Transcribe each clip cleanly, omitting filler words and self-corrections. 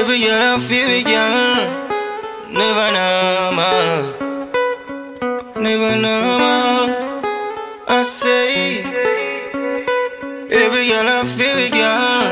Every girl I feel it, girl. Never normal. Never normal. I say, every girl I feel it, girl.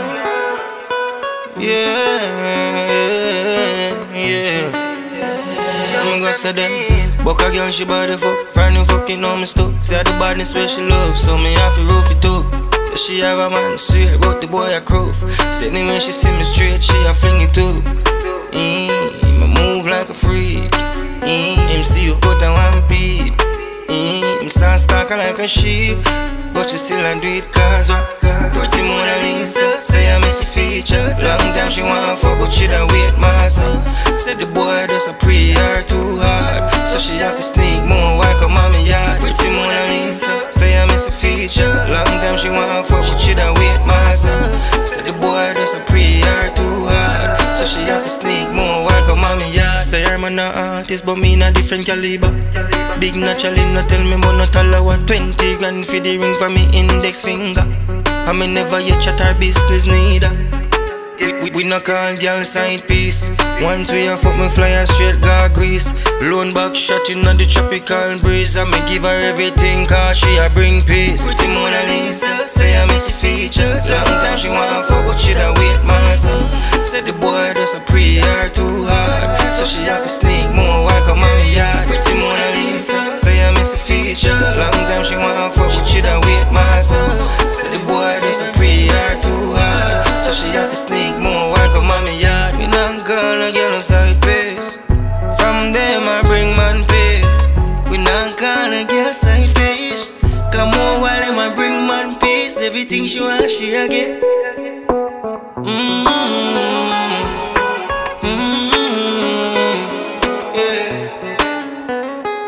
Yeah. Some gonna say them. Buck a girl, she body fuck. Brand new fuck, you know me stuck. Say the badness where she love, so me have to roof it up. Say she have a man, swear, but the boy a croof. Say when she see me straight, she a fling it up. Me move like a freak. Him see you put on one peep. Him stand stalking like a sheep, but you still a do it cause what? Pretty Mona Lisa, say I miss your features. Long time she want fuck, but she da wait myself. Said the boy does a pray her too hard, so she have to sneak more while come on me yard. Pretty Mona Lisa, say I miss your feature. Long time she want fuck, but she da wait myself. Said the boy does a pray her too hard, so she have to sneak more while come on me yard. Say I'm an artist, but me in a different caliber. Big naturally, no tell me but not all what 20 grand for the ring for me index finger. I me never yet chat our business neither. We no call girl side piece. Once we a fuck me fly her straight go Greece. Lone back shot in the tropical breeze. I me give her everything cause she a bring peace. Pretty Mona Lisa, say I miss your features. Long time she want fuck but she da wait myself. Said the boy does a pray her too hard, so she have to sneak more while come on me yard. Pretty Mona Lisa, say I miss your feature. Long time she want fuck but she da wait myself. Said the boy does a pray her too hard, so she have to sneak more while come on me yard. We not gonna get no side face. From them I bring man pace. We not gonna get side face. Come on while them I bring man pace. Everything she want she a get.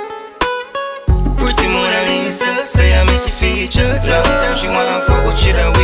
Pretty Mona Lisa, say I miss your features. Long time she want fuck but she da